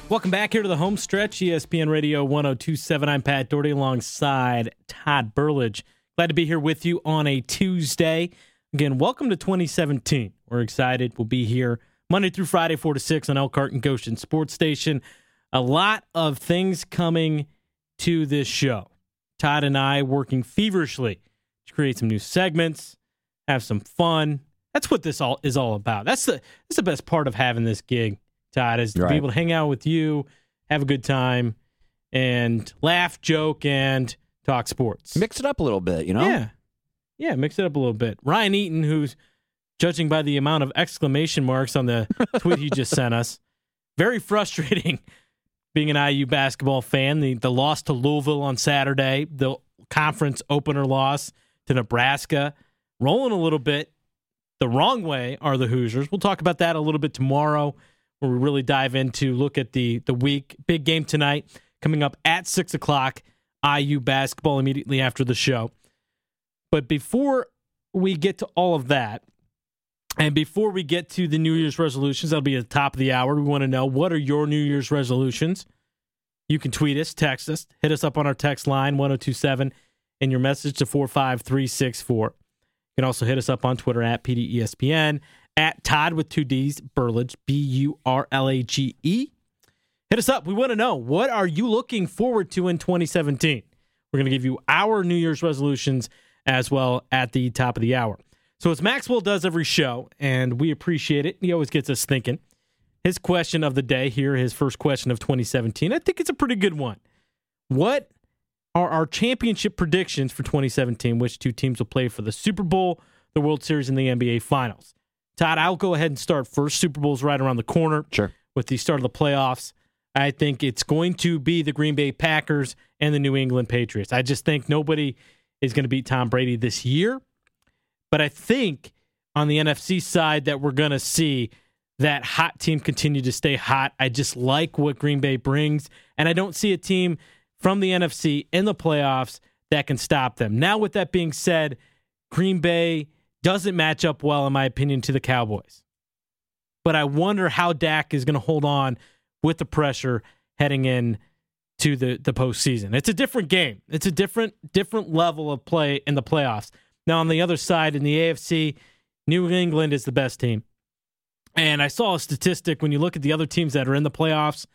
Welcome back here to the home stretch, ESPN Radio 102.7. I'm Pat Doherty alongside Todd Burlage. Glad to be here with you on a Tuesday. Again, welcome to 2017. We're excited. We'll be here Monday through Friday, 4 to 6 on Elkhart and Goshen Sports Station. A lot of things coming to this show. Todd and I working feverishly to create some new segments, have some fun. That's what this all is all about. That's the best part of having this gig, Todd, is to be able to hang out with you, have a good time, and laugh, joke, and talk sports. Mix it up a little bit, you know? Yeah, mix it up a little bit. Ryan Eaton, who's, judging by the amount of exclamation marks on the tweet he just sent us, very frustrating being an IU basketball fan. The loss to Louisville on Saturday, the conference opener loss to Nebraska, rolling a little bit the wrong way are the Hoosiers. We'll talk about that a little bit tomorrow, where we really dive into look at the week. Big game tonight coming up at 6 o'clock, IU basketball immediately after the show. But before we get to all of that, and before we get to the New Year's resolutions, that'll be at the top of the hour. We want to know, what are your New Year's resolutions? You can tweet us, text us, hit us up on our text line, 1027, and your message to 45364. You can also hit us up on Twitter at PDESPN, at Todd with 2 Ds, Burlage, Burlage. Hit us up. We want to know, what are you looking forward to in 2017? We're going to give you our New Year's resolutions as well at the top of the hour. So as Maxwell does every show, and we appreciate it, he always gets us thinking. His question of the day here, his first question of 2017, I think it's a pretty good one. What are our championship predictions for 2017? Which two teams will play for the Super Bowl, the World Series, and the NBA Finals? Todd, I'll go ahead and start first. Super Bowl's right around the corner. Sure. With the start of the playoffs, I think it's going to be the Green Bay Packers and the New England Patriots. I just think nobody is going to beat Tom Brady this year. But I think on the NFC side that we're going to see that hot team continue to stay hot. I just like what Green Bay brings, and I don't see a team from the NFC in the playoffs that can stop them. Now, with that being said, Green Bay doesn't match up well, in my opinion, to the Cowboys. But I wonder how Dak is going to hold on with the pressure heading in to the postseason. It's a different game. It's a different level of play in the playoffs. Now, on the other side, in the AFC, New England is the best team. And I saw a statistic, when you look at the other teams that are in the playoffs,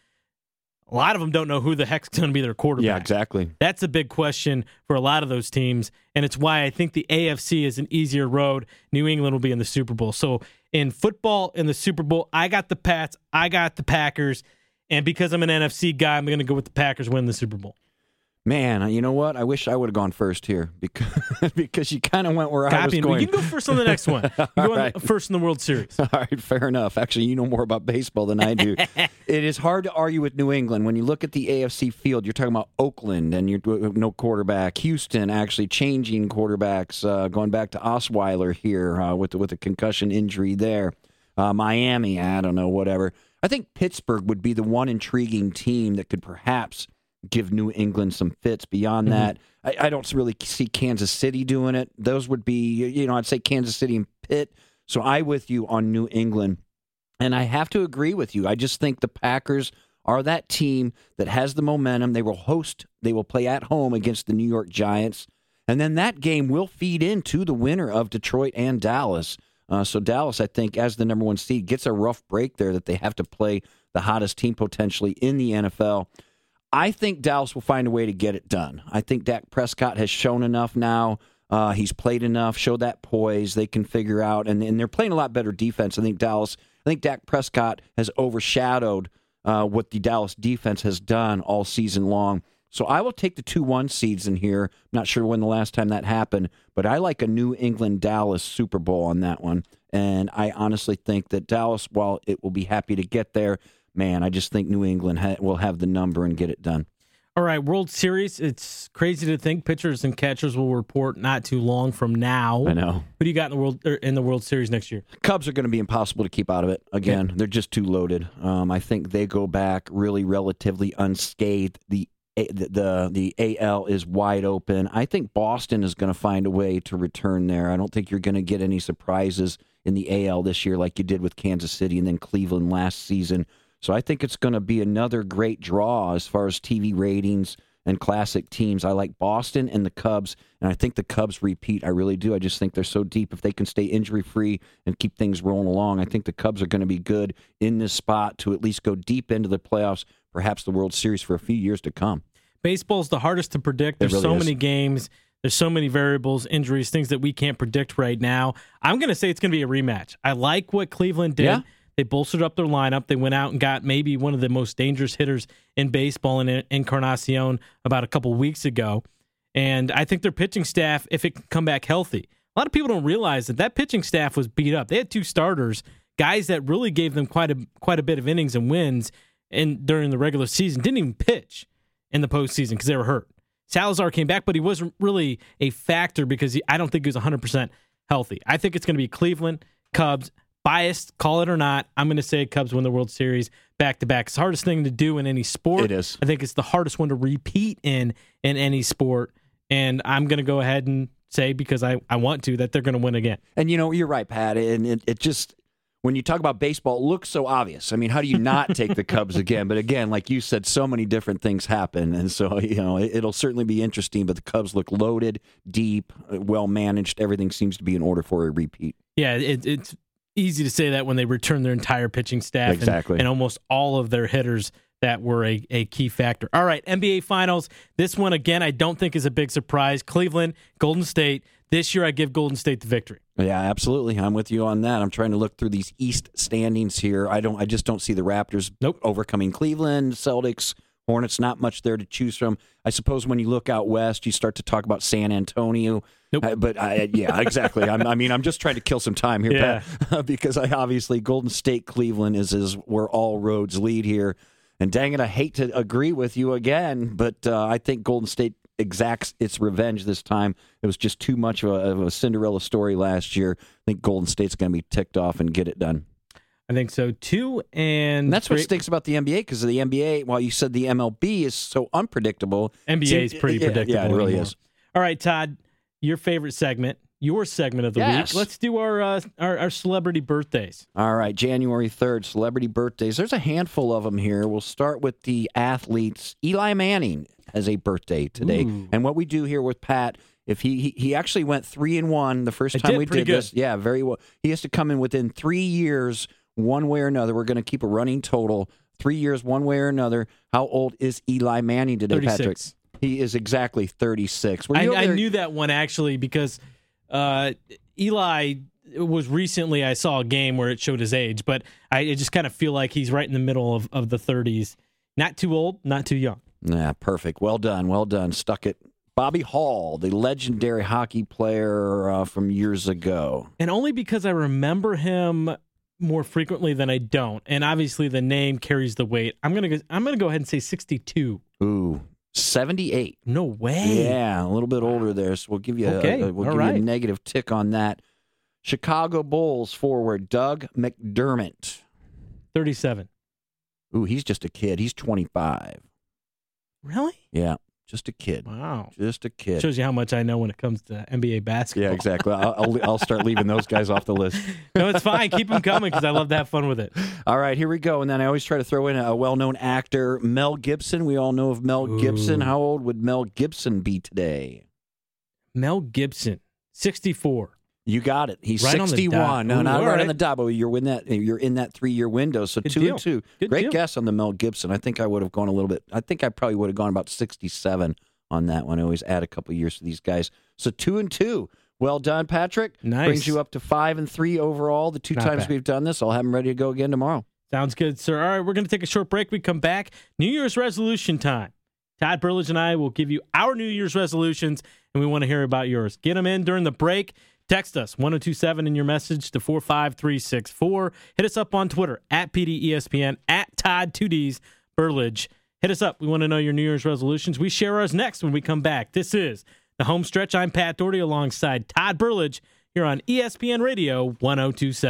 a lot of them don't know who the heck's going to be their quarterback. Yeah, exactly. That's a big question for a lot of those teams, and it's why I think the AFC is an easier road. New England will be in the Super Bowl. So in football, in the Super Bowl, I got the Pats, I got the Packers, and because I'm an NFC guy, I'm going to go with the Packers winning the Super Bowl. Man, you know what? I wish I would have gone first here because you kind of went where I was going. You can go first on the next one. You go right. First in the World Series. All right, fair enough. Actually, you know more about baseball than I do. It is hard to argue with New England. When you look at the AFC field, you're talking about Oakland and you're no quarterback. Houston actually changing quarterbacks, going back to Osweiler here with a concussion injury there. Miami, I don't know, whatever. I think Pittsburgh would be the one intriguing team that could perhaps give New England some fits. Beyond that, I don't really see Kansas City doing it. Those would be, I'd say Kansas City and Pitt. So I with you on New England. And I have to agree with you. I just think the Packers are that team that has the momentum. They will play at home against the New York Giants. And then that game will feed into the winner of Detroit and Dallas. So Dallas, I think, as the number one seed, gets a rough break there that they have to play the hottest team potentially in the NFL. I think Dallas will find a way to get it done. I think Dak Prescott has shown enough now. He's played enough, showed that poise. They can figure out, and they're playing a lot better defense. I think Dak Prescott has overshadowed what the Dallas defense has done all season long. So I will take the 2-1 seeds in here. I'm not sure when the last time that happened, but I like a New England-Dallas Super Bowl on that one. And I honestly think that Dallas, while it will be happy to get there, man, I just think New England will have the number and get it done. All right, World Series. It's crazy to think pitchers and catchers will report not too long from now. I know. Who do you got in the World Series next year? Cubs are going to be impossible to keep out of it. Again, They're just too loaded. I think they go back really relatively unscathed. The AL is wide open. I think Boston is going to find a way to return there. I don't think you're going to get any surprises in the AL this year like you did with Kansas City and then Cleveland last season. So I think it's going to be another great draw as far as TV ratings and classic teams. I like Boston and the Cubs, and I think the Cubs repeat. I really do. I just think they're so deep. If they can stay injury-free and keep things rolling along, I think the Cubs are going to be good in this spot to at least go deep into the playoffs, perhaps the World Series for a few years to come. Baseball's the hardest to predict. There's really so is. many games. There's so many variables, injuries, things that we can't predict right now. I'm going to say it's going to be a rematch. I like what Cleveland did. Yeah. They bolstered up their lineup. They went out and got maybe one of the most dangerous hitters in baseball in Encarnacion about a couple weeks ago. And I think their pitching staff, if it can come back healthy, a lot of people don't realize that pitching staff was beat up. They had 2 starters, guys that really gave them quite a bit of innings and wins during the regular season. Didn't even pitch in the postseason because they were hurt. Salazar came back, but he wasn't really a factor because I don't think he was 100% healthy. I think it's going to be Cleveland, Cubs. Biased, call it or not, I'm going to say Cubs win the World Series back-to-back. It's the hardest thing to do in any sport. It is. I think it's the hardest one to repeat in any sport. And I'm going to go ahead and say, because I want to, that they're going to win again. And, you're right, Pat. And it just, when you talk about baseball, it looks so obvious. I mean, how do you not take the Cubs again? But again, like you said, so many different things happen. And so, it'll certainly be interesting. But the Cubs look loaded, deep, well-managed. Everything seems to be in order for a repeat. Yeah, it's easy to say that when they return their entire pitching staff exactly. and almost all of their hitters that were a key factor. All right, NBA Finals. This one, again, I don't think is a big surprise. Cleveland, Golden State. This year, I give Golden State the victory. Yeah, absolutely. I'm with you on that. I'm trying to look through these East standings here. I just don't see the Raptors overcoming Cleveland, Celtics, Hornets, not much there to choose from. I suppose when you look out west, you start to talk about San Antonio. Nope. Yeah, exactly. I'm just trying to kill some time here, Pat, because obviously Golden State, Cleveland is where all roads lead here. And dang it, I hate to agree with you again, but I think Golden State exacts its revenge this time. It was just too much of a Cinderella story last year. I think Golden State's going to be ticked off and get it done. I think so, too. And that's what stinks about the NBA, because the NBA, while you said the MLB is so unpredictable. NBA is pretty predictable. Yeah, it really is. All right, Todd, your favorite segment, your segment of the week. Let's do our celebrity birthdays. All right, January 3rd, celebrity birthdays. There's a handful of them here. We'll start with the athletes. Eli Manning has a birthday today. Ooh. And what we do here with Pat, if he actually went 3-1 the first time we did this. Yeah, very well. He has to come in within 3 years, one way or another. We're going to keep a running total. 3 years, one way or another. How old is Eli Manning today, 36. Patrick? He is exactly 36. I knew that one, actually, because Eli was recently, I saw a game where it showed his age, but I just kind of feel like he's right in the middle of the 30s. Not too old, not too young. Yeah, perfect. Well done. Stuck it. Bobby Hall, the legendary hockey player from years ago. And only because I remember him more frequently than I don't. And obviously the name carries the weight. I'm gonna go ahead and say 62. Ooh, 78. No way. Yeah, a little bit older there. So we'll give you you a negative tick on that. Chicago Bulls forward Doug McDermott. 37. Ooh, he's just a kid. He's 25. Really? Yeah, just a kid. Wow. Just a kid. Shows you how much I know when it comes to NBA basketball. Yeah, exactly. I'll start leaving those guys off the list. No, it's fine. Keep them coming because I love to have fun with it. All right, here we go. And then I always try to throw in a well-known actor, Mel Gibson. We all know of Mel Gibson. How old would Mel Gibson be today? Mel Gibson, 64. You got it. He's right 61. No, not right on the dot, but you're in that 3-year window. So Good 2-2. Good Great deal. guess on the Mel Gibson. I think I would have gone a little bit. I think I probably would have gone about 67 on that one. I always add a couple years to these guys. So 2-2. Well done, Patrick. Nice. Brings you up to 5-3 overall. The two Not times bad. we've done this, I'll have them ready to go again tomorrow. Sounds good, sir. All right, we're going to take a short break. We come back. New Year's resolution time. Todd Burlage and I will give you our New Year's resolutions, and we want to hear about yours. Get them in during the break. Text us 1027 in your message to 45364. Hit us up on Twitter at PDESPN, at Todd2Ds Burlage. Hit us up. We want to know your New Year's resolutions. We share ours next when we come back. This is The Home Stretch. I'm Pat Doherty alongside Todd Burlage here on ESPN Radio 1027.